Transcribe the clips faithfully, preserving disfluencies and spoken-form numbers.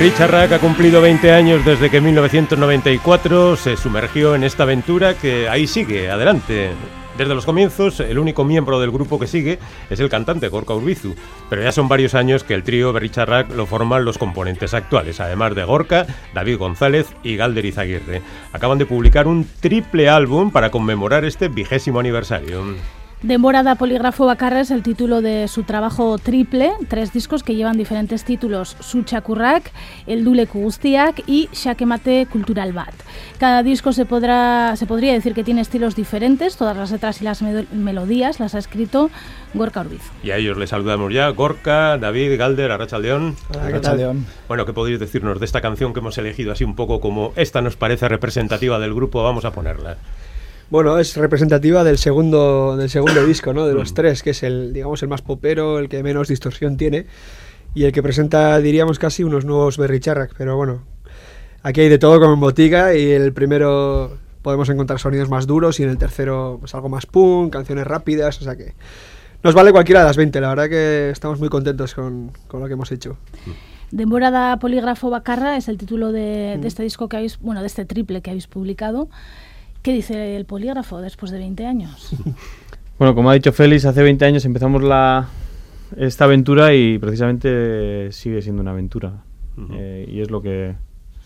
Berritzarrak ha cumplido veinte años desde que en mil novecientos noventa y cuatro se sumergió en esta aventura que ahí sigue, adelante. Desde los comienzos, el único miembro del grupo que sigue es el cantante Gorka Urbizu, pero ya son varios años que el trío Berritzarrak lo forman los componentes actuales, además de Gorka, David González y Galder Izaguirre. Acaban de publicar un triple álbum para conmemorar este vigésimo aniversario. Denbora da Polígrafo Bakarra es el título de su trabajo triple, tres discos que llevan diferentes títulos: Zu Txakurrak, Helduleku Guztiak y Xakemate Kultural Bat. Cada disco se podrá se podría decir que tiene estilos diferentes, todas las letras y las me- melodías las ha escrito Gorka Urbizu. Y a ellos les saludamos ya, Gorka, David, Galder, Arratsaldeon. Arratsaldeon. Bueno, ¿qué podéis decirnos de esta canción que hemos elegido así un poco como esta nos parece representativa del grupo? Vamos a ponerla. Bueno, es representativa del segundo del segundo disco, ¿no? De los tres, que es el, digamos, el más popero, el que menos distorsión tiene y el que presenta, diríamos, casi unos nuevos Berritzarrak. Pero bueno, aquí hay de todo como en botica, y el primero podemos encontrar sonidos más duros y en el tercero pues algo más punk, canciones rápidas, o sea que nos vale cualquiera de las veinte. La verdad que estamos muy contentos con, con lo que hemos hecho. Denbora da Polígrafo Bakarra es el título de, de este disco que habéis, bueno, de este triple que habéis publicado. ¿Qué dice el polígrafo después de veinte años? Bueno, como ha dicho Félix, hace veinte años empezamos la, esta aventura y precisamente sigue siendo una aventura. Uh-huh. Eh, y es lo que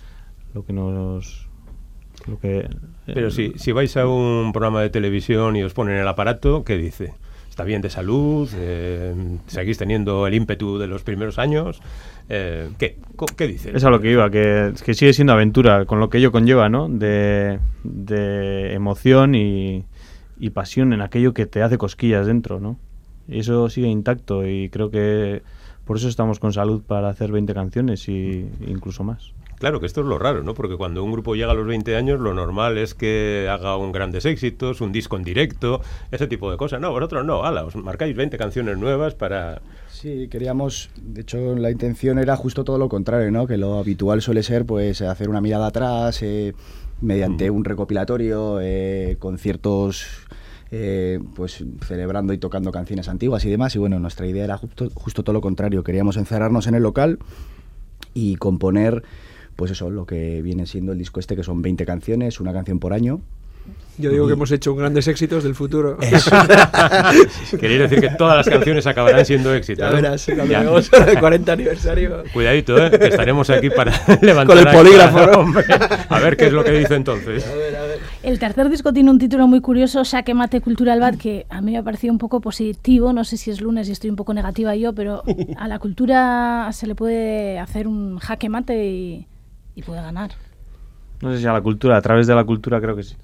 lo que nos... Lo que, eh, Pero si, si vais a un programa de televisión y os ponen el aparato, ¿qué dice? ¿Está bien de salud? Eh, ¿Seguís teniendo el ímpetu de los primeros años? Eh, ¿qué? ¿Qué dice? Es a lo que iba, que, que sigue siendo aventura, con lo que ello conlleva, ¿no? De, de emoción y, y pasión en aquello que te hace cosquillas dentro, ¿no? Y eso sigue intacto y creo que por eso estamos con salud para hacer veinte canciones y incluso más. Claro, que esto es lo raro, ¿no? Porque cuando un grupo llega a los veinte años, lo normal es que haga un grandes éxitos, un disco en directo, ese tipo de cosas. No, vosotros no, ala, os marcáis veinte canciones nuevas para... Sí, queríamos, de hecho la intención era justo todo lo contrario, ¿no? Que lo habitual suele ser pues hacer una mirada atrás, eh, mediante mm. un recopilatorio, eh, conciertos... Eh, pues celebrando y tocando canciones antiguas y demás, y bueno, nuestra idea era justo, justo todo lo contrario. Queríamos encerrarnos en el local y componer, pues eso, lo que viene siendo el disco este, que son veinte canciones, una canción por año. Yo digo que hemos hecho grandes éxitos del futuro. Queréis decir que todas las canciones acabarán siendo éxitos, ya ¿no? verás, cuando llegamos al cuarenta aniversario. Cuidadito, ¿eh? Que estaremos aquí para levantar con el polígrafo, ¿no? Hombre. A ver qué es lo que dice entonces. A ver, a ver. El tercer disco tiene un título muy curioso, Xakemate Kultural Bat, que a mí me ha parecido un poco positivo. No sé si es lunes y estoy un poco negativa yo, pero a la cultura se le puede hacer un jaque mate y, y puede ganar. No sé si a la cultura, a través de la cultura creo que sí.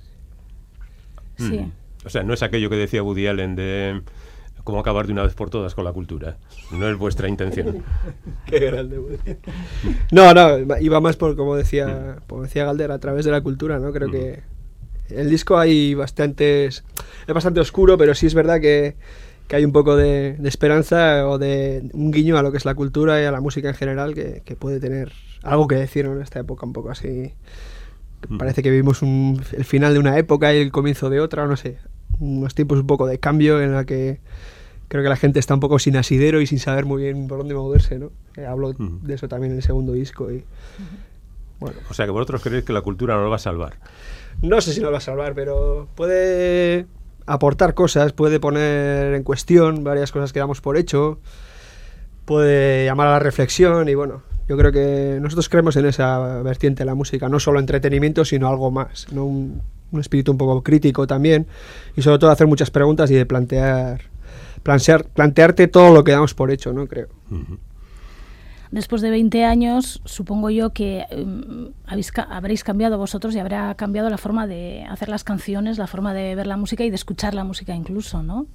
Sí. Mm. O sea, no es aquello que decía Woody Allen de cómo acabar de una vez por todas con la cultura. No es vuestra intención. Qué grande, Woody. No, no, iba más por, como decía, como decía Galder, a través de la cultura, ¿no? Creo mm. que el disco hay bastantes... Es bastante oscuro, pero sí es verdad que, que hay un poco de, de esperanza o de un guiño a lo que es la cultura y a la música en general que, que puede tener algo que decir, ¿no? En esta época un poco así... Parece que vivimos un, el final de una época y el comienzo de otra, no sé, unos tiempos un poco de cambio en la que creo que la gente está un poco sin asidero y sin saber muy bien por dónde moverse, ¿no? Eh, hablo uh-huh. de eso también en el segundo disco y bueno. O sea, que vosotros creéis que la cultura nos va a salvar. No sé si nos va a salvar, pero puede aportar cosas, puede poner en cuestión varias cosas que damos por hecho, puede llamar a la reflexión y bueno... Yo creo que nosotros creemos en esa vertiente de la música, no solo entretenimiento, sino algo más, ¿no? un, un espíritu un poco crítico también, y sobre todo hacer muchas preguntas y de plantear, plantear plantearte todo lo que damos por hecho, ¿no? Creo. Uh-huh. Después de veinte años, supongo yo que um, habéis, habréis cambiado vosotros y habrá cambiado la forma de hacer las canciones, la forma de ver la música y de escuchar la música incluso, ¿no?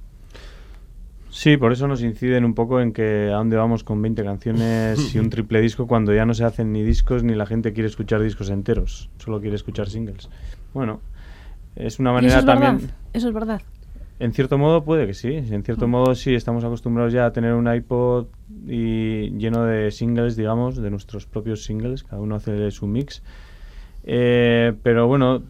Sí, por eso nos inciden un poco en que a dónde vamos con veinte canciones y un triple disco cuando ya no se hacen ni discos ni la gente quiere escuchar discos enteros, solo quiere escuchar singles. Bueno, es una manera ¿Y eso es también... verdad? Eso es verdad. En cierto modo puede que sí, en cierto mm. modo sí, estamos acostumbrados ya a tener un iPod y lleno de singles, digamos, de nuestros propios singles, cada uno hace su mix. Eh, pero bueno...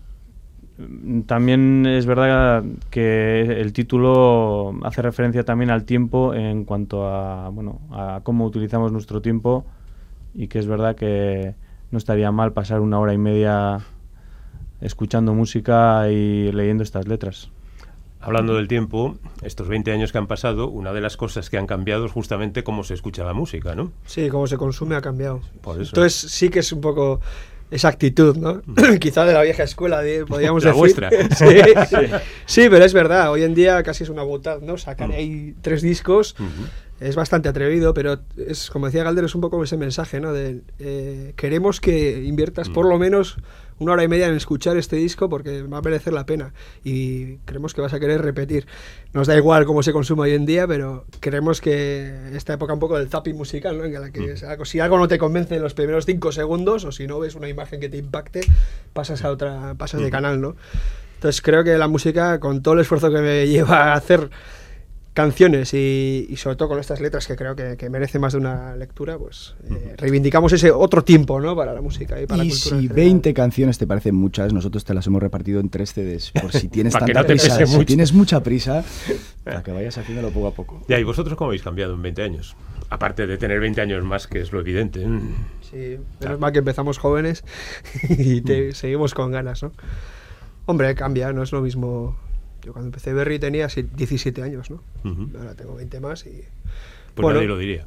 También es verdad que el título hace referencia también al tiempo en cuanto a, bueno, a cómo utilizamos nuestro tiempo y que es verdad que no estaría mal pasar una hora y media escuchando música y leyendo estas letras. Hablando del tiempo, estos veinte años que han pasado, una de las cosas que han cambiado es justamente cómo se escucha la música, ¿no? Sí, cómo se consume ha cambiado. Por eso. Entonces sí que es un poco esa actitud, ¿no? Quizá de la vieja escuela, de, podríamos la decir. vuestra. Sí, sí. Sí, pero es verdad, hoy en día casi es una butad, ¿no? Sacar Mm. ahí tres discos Uh-huh. es bastante atrevido, pero es, como decía Galder, es un poco ese mensaje, ¿no? De eh, queremos que inviertas Mm. por lo menos una hora y media en escuchar este disco porque va a merecer la pena y creemos que vas a querer repetir. Nos da igual cómo se consume hoy en día, pero creemos que esta época un poco del zapping musical, ¿no? En la que Mm. es algo- si algo no te convence en los primeros cinco segundos o si no ves una imagen que te impacte, pasas a otra, pasas de Mm. canal, ¿no? Entonces creo que la música, con todo el esfuerzo que me lleva a hacer canciones y, y sobre todo con estas letras que creo que, que merece más de una lectura, pues eh, reivindicamos ese otro tiempo, ¿no? Para la música y para Y la cultura. si en general. veinte canciones te parecen muchas, nosotros te las hemos repartido en tres C Ds. Por si tienes Para que tanta no te prisa, pese si mucho. tienes mucha prisa, para que vayas haciéndolo poco a poco. Ya, ¿y vosotros cómo habéis cambiado en veinte años? Aparte de tener veinte años más, que es lo evidente. Mm. Sí, menos mal que empezamos jóvenes y te, seguimos con ganas, ¿no? Hombre, cambia, no es lo mismo. Yo cuando empecé Berry tenía si- diecisiete años, ¿no? Ujú. Ahora tengo veinte más y... Pues Bueno. nadie lo diría.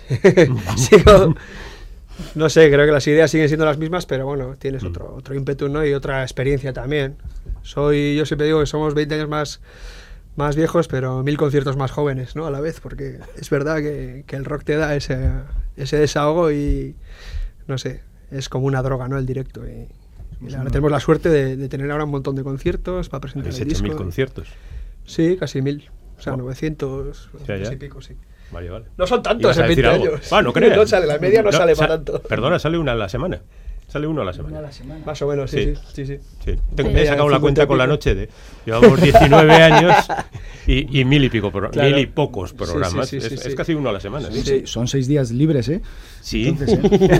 Sigo- no sé, creo que las ideas siguen siendo las mismas, pero bueno, tienes otro, otro ímpetu, ¿no? Y otra experiencia también. Soy, yo siempre digo que somos veinte años más, más viejos, pero mil conciertos más jóvenes, ¿no? A la vez, porque es verdad que, que el rock te da ese, ese desahogo y, no sé, es como una droga, ¿no? El directo. Y, y ahora tenemos la suerte de, de tener ahora un montón de conciertos para presentar Habéis el hecho disco. mil conciertos. Sí, casi mil. O sea, Wow. novecientos Ya, ya. y pico, sí. Vale, vale. No son tantos ¿Ibas a en decir veinte algo? años. Ah, no creas. No sale, la media no, sale sa- para tanto. Perdona, sale una a la semana. Sale uno a la semana. Más o menos, sí, sí, sí, sí. Sí. Tengo, Sí. he sacado la cincuenta cuenta y con la pico. noche de... Llevamos diecinueve años y, y mil y pico, pro- Claro. mil y pocos Sí, programas. sí, sí, sí, es, sí. es casi uno a la semana. Sí. Sí. Son seis días libres, ¿eh? Sí. Entonces, ¿eh?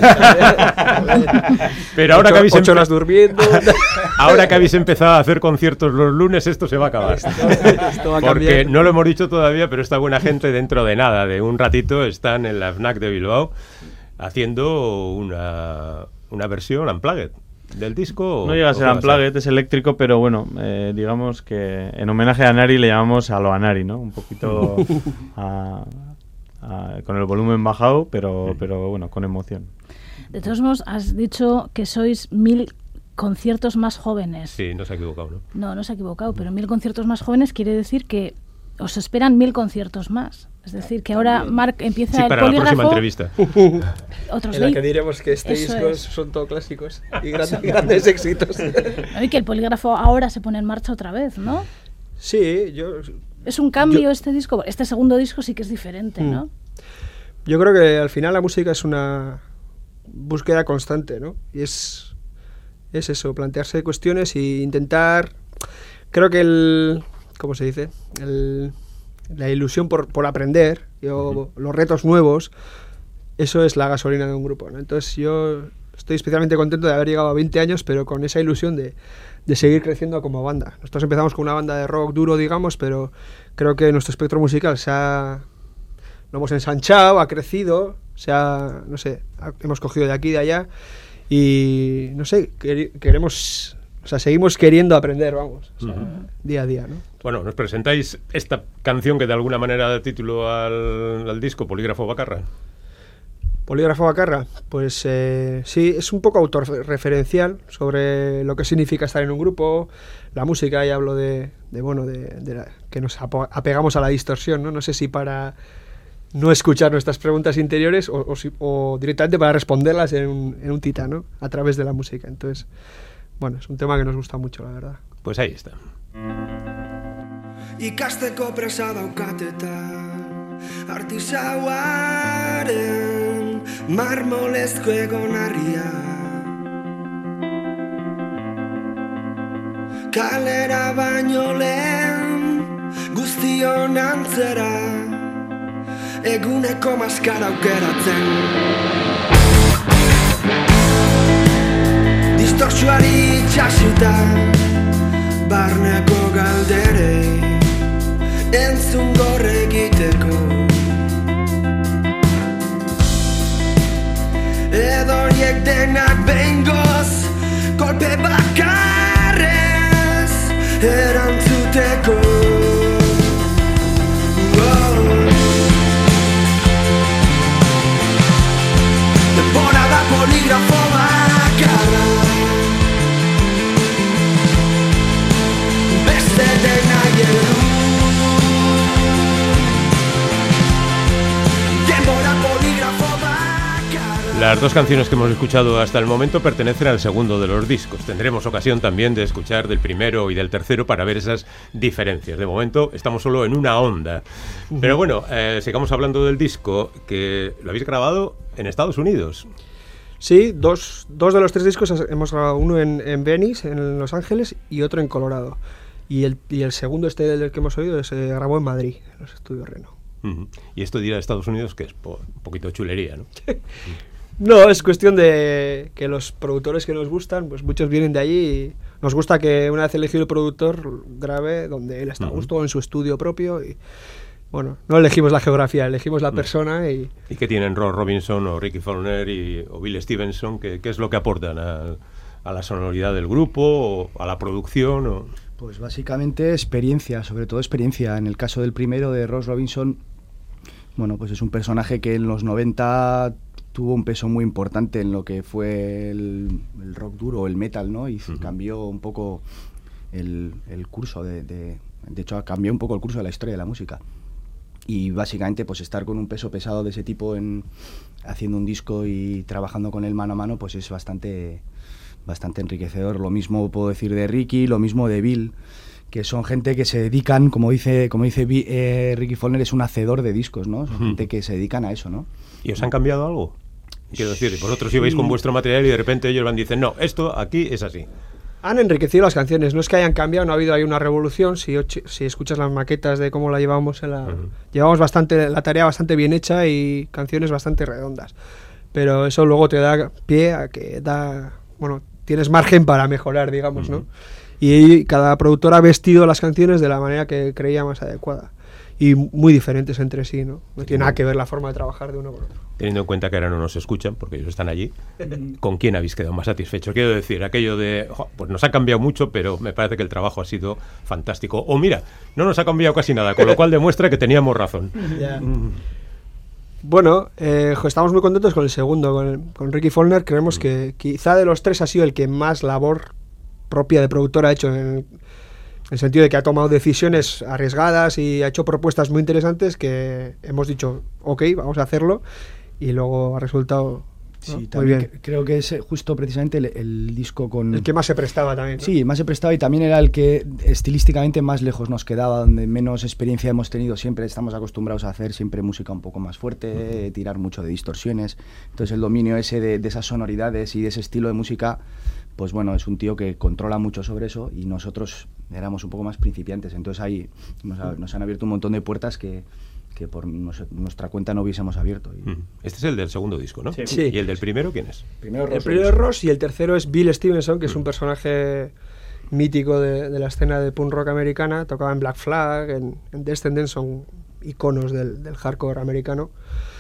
Pero ahora Ocho- que habéis ocho empe- horas durmiendo. ahora que habéis empezado a hacer conciertos los lunes, esto se va a acabar. Esto va a Porque cambiar. no lo hemos dicho todavía, pero esta buena gente dentro de nada, de un ratito, están en la FNAC de Bilbao haciendo una, una versión unplugged del disco. No llega a ¿o ser qué va unplugged, es eléctrico, pero bueno, eh, digamos que en homenaje a Nari le llamamos a lo Anari, ¿no? Un poquito a- a- con el volumen bajado, pero, pero bueno, con emoción. De todos modos, has dicho que sois mil conciertos más jóvenes. Sí, no se ha equivocado, ¿no? No, no se ha equivocado, pero mil conciertos más jóvenes quiere decir que os esperan mil conciertos más. Es decir, que ahora Marc empieza Sí, el para la próxima polígrafo, entrevista. otros En la que veinte, diremos que este Eso disco es. son todo clásicos y grandes, grandes éxitos. ¿no? Y que el polígrafo ahora se pone en marcha otra vez, ¿no? Sí, yo, Es un cambio Yo- este disco. Este segundo disco sí que es diferente, Mm. ¿no? yo creo que al final la música es una búsqueda constante, ¿no? Y es, es eso, plantearse cuestiones e intentar... Creo que el... ¿Cómo se dice? El, la ilusión por, por aprender, yo, los retos nuevos, eso es la gasolina de un grupo, ¿no? Entonces yo estoy especialmente contento de haber llegado a veinte años, pero con esa ilusión de, de seguir creciendo como banda. Nosotros empezamos con una banda de rock duro, digamos, pero creo que nuestro espectro musical se ha... Lo hemos ensanchado, ha crecido, se ha, no sé, ha- hemos cogido de aquí y de allá y, no sé, queri- queremos, o sea, seguimos queriendo aprender, vamos, o sea, Ujú. día a día, ¿no? Bueno, nos presentáis esta canción que de alguna manera da título al, al disco, Polígrafo Bacarra. Polígrafo Bacarra, pues eh, sí, es un poco autorreferencial sobre lo que significa estar en un grupo, la música, y hablo de, de bueno, de, de la- que nos apo- apegamos a la distorsión, ¿no? No sé si para no escuchar nuestras preguntas interiores o, o si- o directamente para responderlas en un, en un titán, ¿no? A través de la música. Entonces, bueno, es un tema que nos gusta mucho, la verdad. Pues ahí está. Ikasteko presa daukat eta artisauaren marmolezko egonarria kalera baino lehen guztion antzera eguneko maskara aukeratzen distorsioari itxasuta barneko galderei entzun gorre egiteko Las dos canciones que hemos escuchado hasta el momento pertenecen al segundo de los discos. Tendremos ocasión también de escuchar del primero y del tercero para ver esas diferencias. De momento estamos solo en una onda. Pero bueno, eh, sigamos hablando del disco, que lo habéis grabado en Estados Unidos. Sí, dos, dos de los tres discos hemos grabado, uno en, en Venice, en Los Ángeles, y otro en Colorado. Y el, y el segundo, este del que hemos oído, se grabó en Madrid, en los estudios Reno. Uh-huh. Y esto de ir a Estados Unidos, que es po- un poquito chulería, ¿no? No, es cuestión de que los productores que nos gustan, pues muchos vienen de allí y nos gusta que una vez elegido el productor grabe donde él está a gusto, uh-huh. en su estudio propio. Y bueno, no elegimos la geografía, elegimos la persona. ¿Y, ¿Y qué tienen Ross Robinson o Ricky Faulkner y, o Bill Stevenson? ¿Qué, qué es lo que aportan a, a la sonoridad del grupo o a la producción? O... Pues básicamente experiencia, sobre todo experiencia. En el caso del primero, de Ross Robinson, bueno, pues es un personaje que en los noventa tuvo un peso muy importante en lo que fue el, el rock duro, el metal, ¿no? Y uh-huh. cambió un poco el, el curso de, de... De hecho, cambió un poco el curso de la historia de la música. Y básicamente, pues estar con un peso pesado de ese tipo en haciendo un disco y trabajando con él mano a mano, pues es bastante, bastante enriquecedor. Lo mismo puedo decir de Ricky, lo mismo de Bill, que son gente que se dedican, como dice como dice eh, Ricky Faulkner, es un hacedor de discos, ¿no? Son uh-huh. gente que se dedican a eso, ¿no? ¿Y os han cambiado algo? Quiero decir, vosotros ibais con vuestro material y de repente ellos van y dicen, no, esto aquí es así. Han enriquecido las canciones, no es que hayan cambiado, no ha habido ahí una revolución. Si, si escuchas las maquetas de cómo la llevamos, en la, uh-huh. llevamos bastante, la tarea bastante bien hecha y canciones bastante redondas. Pero eso luego te da pie a que da, bueno, tienes margen para mejorar, digamos, uh-huh. ¿no? Y cada productor ha vestido las canciones de la manera que creía más adecuada. Y muy diferentes entre sí, ¿no? No tiene nada que ver la forma de trabajar de uno con otro. Teniendo en cuenta que ahora no nos escuchan, porque ellos están allí, ¿con quién habéis quedado más satisfechos? Quiero decir, aquello de, jo, pues nos ha cambiado mucho, pero me parece que el trabajo ha sido fantástico. O mira, no nos ha cambiado casi nada, con lo cual demuestra que teníamos razón. Yeah. Mm. Bueno, eh, estamos muy contentos con el segundo, con, el, con Ricky Faulkner. Creemos mm. que quizá de los tres ha sido el que más labor propia de productor ha hecho, en el sentido de que ha tomado decisiones arriesgadas y ha hecho propuestas muy interesantes que hemos dicho, ok, vamos a hacerlo, y luego ha resultado, ¿no? Sí, muy bien. Que, creo que es justo precisamente el, el disco con... El que más se prestaba también, ¿no? Sí, más se prestaba, y también era el que estilísticamente más lejos nos quedaba, donde menos experiencia hemos tenido. Siempre estamos acostumbrados a hacer siempre música un poco más fuerte, uh-huh. tirar mucho de distorsiones. Entonces el dominio ese de, de esas sonoridades y de ese estilo de música, pues bueno, es un tío que controla mucho sobre eso, y nosotros éramos un poco más principiantes. Entonces ahí nos, nos han abierto un montón de puertas que... que por nos, nuestra cuenta no hubiésemos abierto. Y... Este es el del segundo disco, ¿no? Sí. sí. ¿Y el del primero quién es? Primero Ross, el primero es Ross, y el tercero es Bill Stevenson, que mm. es un personaje mítico de, de la escena de punk rock americana. Tocaba en Black Flag, en, en Descendants, son iconos del, del hardcore americano.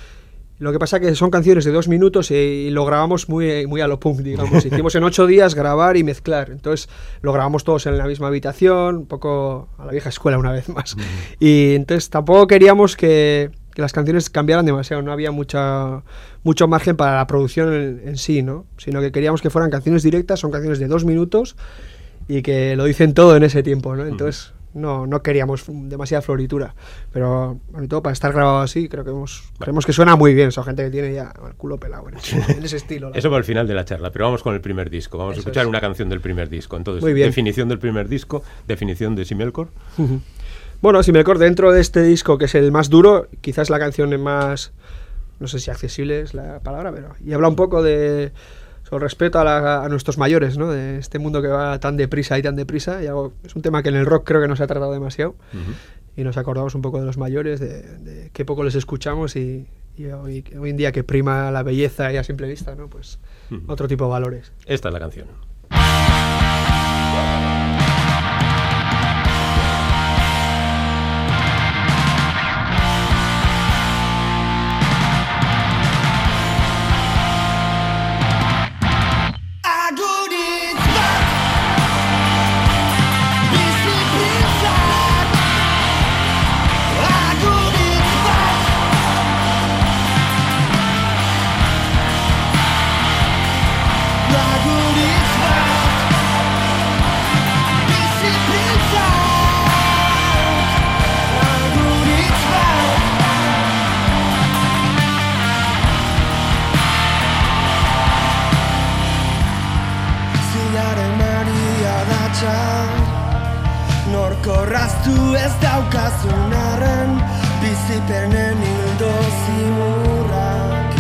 Lo que pasa es que son canciones de dos minutos y, y lo grabamos muy, muy a lo punk, digamos. Hicimos en ocho días grabar y mezclar. Entonces lo grabamos todos en la misma habitación, un poco a la vieja escuela una vez más. Mm. Y entonces tampoco queríamos que, que las canciones cambiaran demasiado. No había mucha, mucho margen para la producción en, en sí, ¿no? Sino que queríamos que fueran canciones directas, son canciones de dos minutos y que lo dicen todo en ese tiempo, ¿no? Entonces... Mm. No, no queríamos demasiada floritura, pero sobre todo para estar grabado así, creo que hemos, vale. creemos que suena muy bien. Son gente que tiene ya el culo pelado en ese, en ese estilo. Eso para el final de la charla, pero vamos con el primer disco. Vamos Eso a escuchar es. una canción del primer disco. Entonces, muy bien. Definición del primer disco, definición de Simmelcore. Uh-huh. Bueno, Simmelcore, dentro de este disco, que es el más duro, quizás la canción más, no sé si accesible es la palabra, pero y habla un poco de... Con respeto a, la, a nuestros mayores, ¿no? De este mundo que va tan deprisa y tan deprisa. Y algo, es un tema que en el rock creo que no se ha tratado demasiado. Uh-huh. Y nos acordamos un poco de los mayores, de, de qué poco les escuchamos, y, y hoy, hoy en día que prima la belleza y a simple vista, ¿no? Pues uh-huh. otro tipo de valores. Esta es la canción. ahotsa Norko raztu ez daukazun arren Bizipenen hildo zimurrak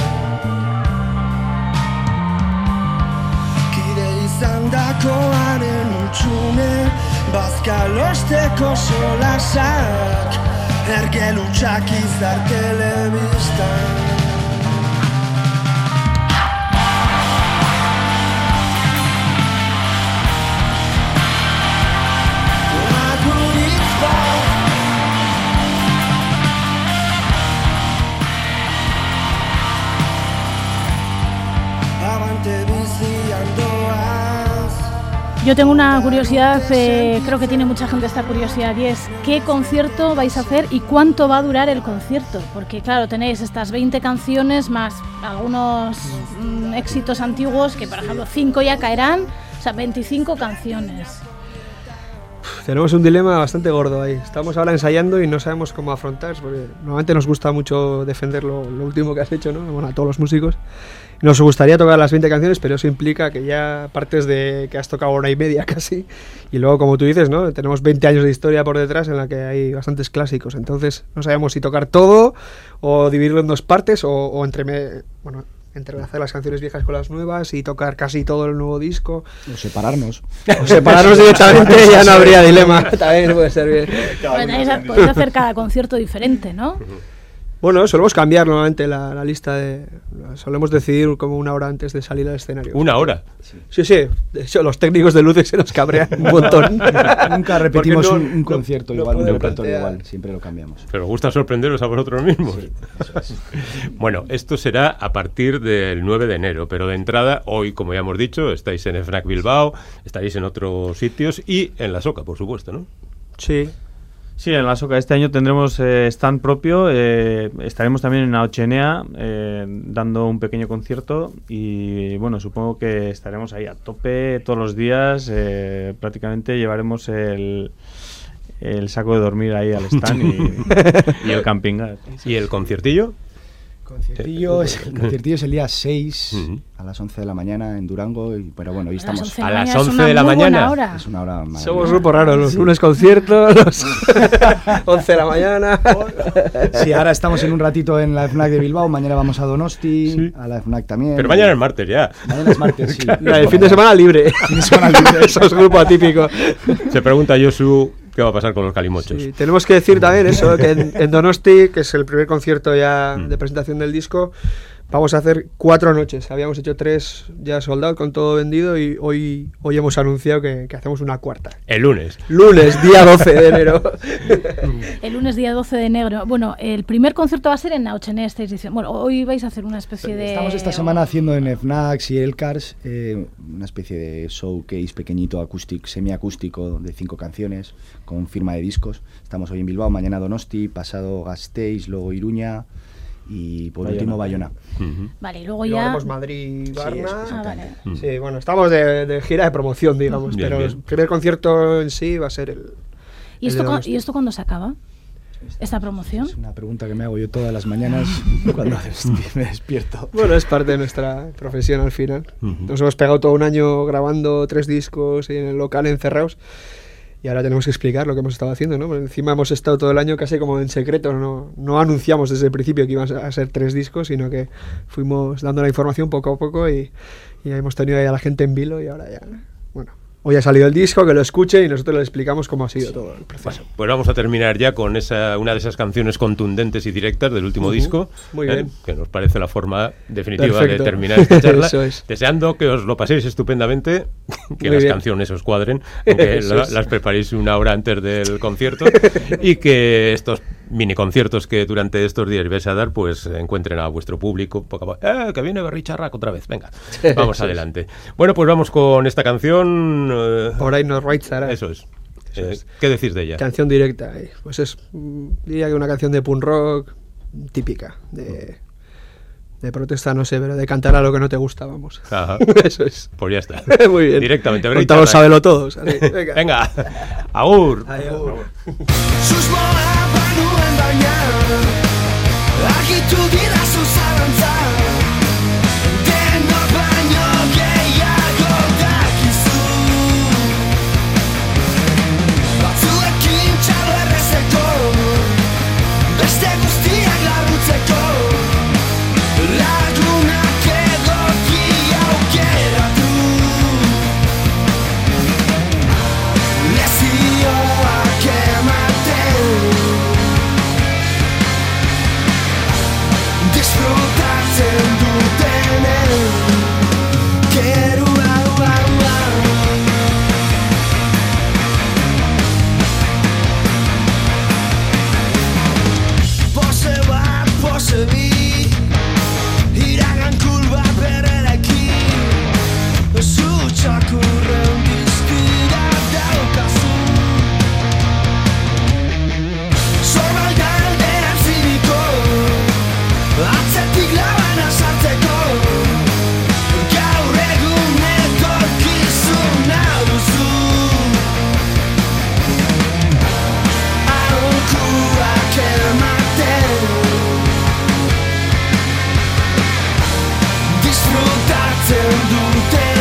Kide izan dakoaren utxune Bazkalosteko solasak Ergelutxak izar telebistan Yo tengo una curiosidad, eh, creo que tiene mucha gente esta curiosidad, y es ¿qué concierto vais a hacer y cuánto va a durar el concierto? Porque claro, tenéis estas veinte canciones más algunos mm, éxitos antiguos que, por ejemplo, cinco ya caerán, o sea, veinticinco canciones. Tenemos un dilema bastante gordo ahí. Estamos ahora ensayando y no sabemos cómo afrontar, porque normalmente nos gusta mucho defender lo, lo último que has hecho, ¿no? Bueno, a todos los músicos. Nos gustaría tocar las veinte canciones, pero eso implica que ya partes de que has tocado hora y media casi. Y luego, como tú dices, ¿no? Tenemos veinte años de historia por detrás en la que hay bastantes clásicos. Entonces, no sabemos si tocar todo o dividirlo en dos partes o, o entre... Bueno, entrelazar las canciones viejas con las nuevas y tocar casi todo el nuevo disco. O separarnos. O separarnos directamente, ya no habría dilema. También puede ser bien. Bueno, podéis hacer cada concierto diferente, ¿no? Bueno, solemos cambiar normalmente la, la lista de... Solemos decidir como una hora antes de salir al escenario. ¿Una hora? Sí, sí. De hecho, los técnicos de luces se nos cabrean un montón. Nunca repetimos no, un, un no, concierto no igual, un repertorio plantear. igual. Siempre lo cambiamos. Pero os gusta sorprenderos a vosotros mismos. Sí, eso es. Bueno, esto será a partir del nueve de enero, pero de entrada, hoy, como ya hemos dicho, estáis en FNAC Bilbao, estaréis en otros sitios y en la Soca, por supuesto, ¿no? Sí. Sí, en la Soca este año tendremos eh, stand propio, eh, estaremos también en Aochenea eh, dando un pequeño concierto y bueno, supongo que estaremos ahí a tope todos los días, eh, prácticamente llevaremos el, el saco de dormir ahí al stand y, y el camping. ¿Y el conciertillo? Conciertillo es, el conciertillo es el día seis Uh-huh. a las once de la mañana en Durango, y, pero bueno, hoy estamos... A las once de la mañana. Hora. Es una hora maravillosa. Somos grupo raro, los lunes conciertos, los once de la mañana. Sí, ahora estamos en un ratito en la FNAC de Bilbao, mañana vamos a Donosti, Sí. a la FNAC también. Pero mañana es martes ya. Mañana es martes, sí. No, el fin de semana libre. Fin de semana libre. Eso es grupo atípico. Se pregunta Josu qué va a pasar con los calimochos. Sí, tenemos que decir también eso, que en, en Donosti, que es el primer concierto ya de presentación del disco, vamos a hacer cuatro noches. Habíamos hecho tres ya sold out con todo vendido y hoy, hoy hemos anunciado que, que hacemos una cuarta. El lunes. Lunes, día doce de enero. El lunes día doce de enero. Bueno, el primer concierto va a ser en Aochenea, estáis diciendo. Bueno, hoy vais a hacer una especie de... Estamos esta semana haciendo en FNACs y Elcars eh, una especie de showcase pequeñito, acústico, semiacústico de cinco canciones con firma de discos. Estamos hoy en Bilbao, mañana Donosti, pasado Gasteiz, luego Iruña y por Bayona. último Bayona. Uh-huh. Vale, y luego Luego ya... haremos Madrid, Varna. Sí, Ah, vale. Uh-huh. Sí, bueno, estamos de, de gira de promoción, digamos, Bien, pero bien. el primer concierto en sí va a ser el... ¿Y el esto, de cu- Donosti. ¿Y esto cuándo se acaba? ¿Esta promoción? Es una pregunta que me hago yo todas las mañanas cuando me despierto. Bueno, es parte de nuestra profesión al final. Ujú. Nos hemos pegado todo un año grabando tres discos y en el local encerrados. Y ahora tenemos que explicar lo que hemos estado haciendo, ¿no? Porque encima hemos estado todo el año casi como en secreto, no, no anunciamos desde el principio que iban a ser tres discos, sino que fuimos dando la información poco a poco y, y hemos tenido ahí a la gente en vilo y ahora ya, bueno, hoy ha salido el disco, que lo escuche y nosotros le explicamos cómo ha sido todo el proceso. Bueno, pues vamos a terminar ya con esa una de esas canciones contundentes y directas del último Ujú, disco, muy ¿eh? bien. Que nos parece la forma definitiva Perfecto. de terminar esta charla. Eso es. Deseando que os lo paséis estupendamente, que Muy las bien. canciones os cuadren, aunque Eso la- es. las preparéis una hora antes del concierto y que estos mini conciertos que durante estos días vais a dar, pues encuentren a vuestro público poco a poco. ¡Eh, que viene Berricharrac otra vez! Venga, vamos Eso es. adelante. Bueno, pues vamos con esta canción. eh, Por ahí nos Reitzara. Eso es. Eso Eh, es. ¿Qué decís de ella? Canción directa, eh. Pues es, mm, diría que una canción de punk rock típica, de, de protesta, no sé, pero de cantar a lo que no te gusta, vamos. Ajá. Eso es. Pues ya está. Muy bien. Directamente. Contamos, Berricharrac. sábelo todos. Así, venga. Venga, agur. Adiós. Susmoa banuen baina argitu didazu zalantza Denok baino gehiago dakizu dute